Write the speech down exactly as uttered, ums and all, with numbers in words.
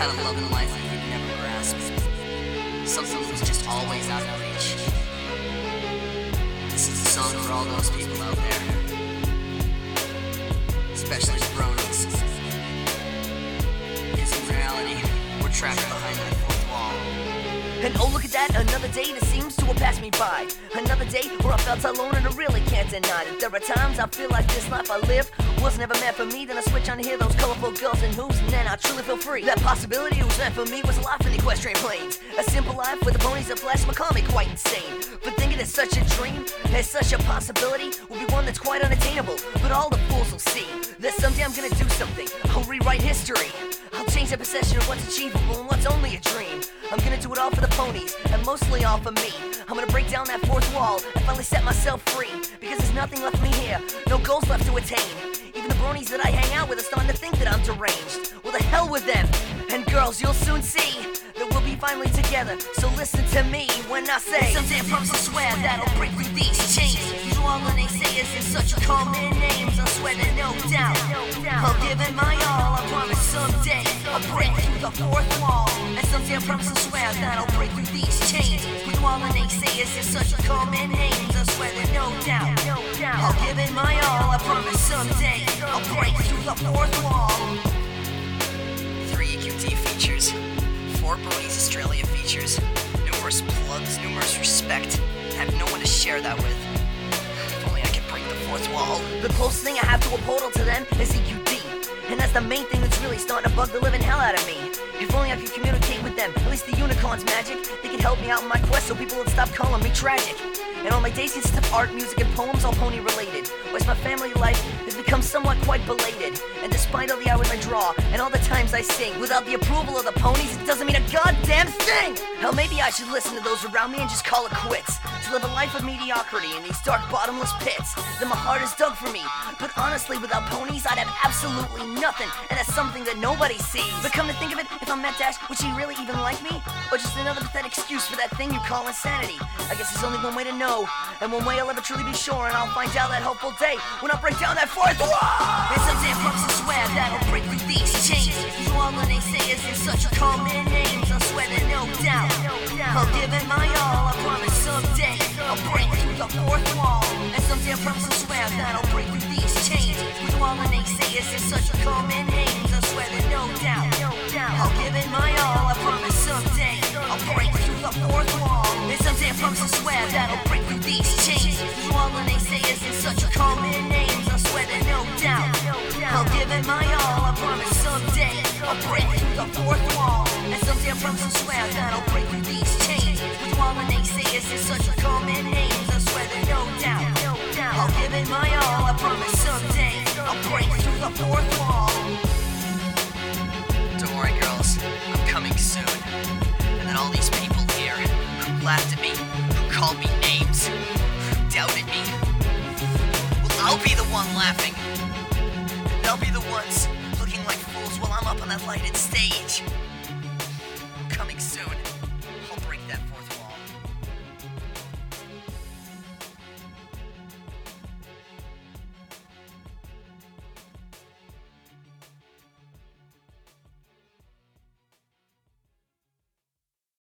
kind of love in life that you'd never grasp. Something that was just always out of reach. This is a song for all those people out there. Especially the bronies. Because in reality, we're trapped behind that fourth wall. And oh, look at that, another day that seems to have passed me by. Another day where I felt alone and I really can't deny it. There are times I feel like this life I live was never meant for me. Then I switch on to hear those colorful girls and hoops, and then I truly feel free. That possibility it was meant for me was a life in the equestrian plains. A simple life with the ponies that flash my call me quite insane. But thinking it's such a dream, it's such a possibility, will be one that's quite unattainable. But all the fools will see that someday I'm gonna do something. I'll rewrite history. I'll change the perception of what's achievable and what's only a dream. I'm gonna do it all for the ponies, and mostly all for me. I'm gonna break down that fourth wall and finally set myself free. Because there's nothing left for me here, no goals left to attain. Even the bronies that I hang out with are starting to think that I'm deranged. Well, the hell with them. And girls, you'll soon see that we'll be finally together. So listen to me when I say, someday I promise, I swear that I'll break through these chains. These all the naysayers in such common names. I swear that no doubt I'll give it my all. I promise someday I'll break through the fourth wall. And someday I promise, I swear that I'll break through these chains. With all the naysayers in such common names. I swear that no doubt I'll give it my all. I promise someday I'll break through the fourth wall. Three E Q T features, four Bronies Australia features, numerous plugs, numerous respect. I have no one to share that with. If only I could break the fourth wall. The closest thing I have to a portal to them is E Q D. And that's the main thing that's really starting to bug the living hell out of me. If only I could communicate with them, at least the unicorn's magic. They could help me out in my quest so people would stop calling me tragic. And all my days consist of art, music, and poems all pony related. Whereas my family life has become somewhat quite belated. And despite all the hours I draw and all the times I sing, without the approval of the ponies, it doesn't mean a goddamn thing! Hell, maybe I should listen to those around me and just call it quits. To live a life of mediocrity in these dark, bottomless pits that my heart is dug for me. But honestly, without ponies, I'd have absolutely nothing. And that's something that nobody sees. But come to think of it, if I met Dash, would she really even like me? Or just another pathetic excuse for that thing you call insanity? I guess there's only one way to know, and one way I'll ever truly be sure. And I'll find out that hopeful day when I break down that fourth wall. And someday I promise, I swear that I'll break through these chains. Through all the naysayers in such common names. I swear that no doubt I'll give it my all. I promise someday I'll break through the fourth wall. And someday I promise, I swear that I'll break through these chains. Through all the naysayers in such common names. I swear that no doubt I'll give it my all. I promise someday I'll break through the fourth wall. And someday I promise, I swear that I'll break through these chains. Through all the naysayers in such common names. I swear that no doubt I'll give it my all. I promise someday I'll break through the fourth wall. And someday I promise, I swear that I'll break through these chains. With all the naysayers in such common names. I swear that no doubt I'll give it my all. I promise someday I'll break through the fourth wall. Don't worry, girls, I'm coming soon. And then all these people here who laughed at me, who called me names, who doubted me, well, I'll be the one laughing. They'll be the ones looking like fools while I'm up on that lighted stage.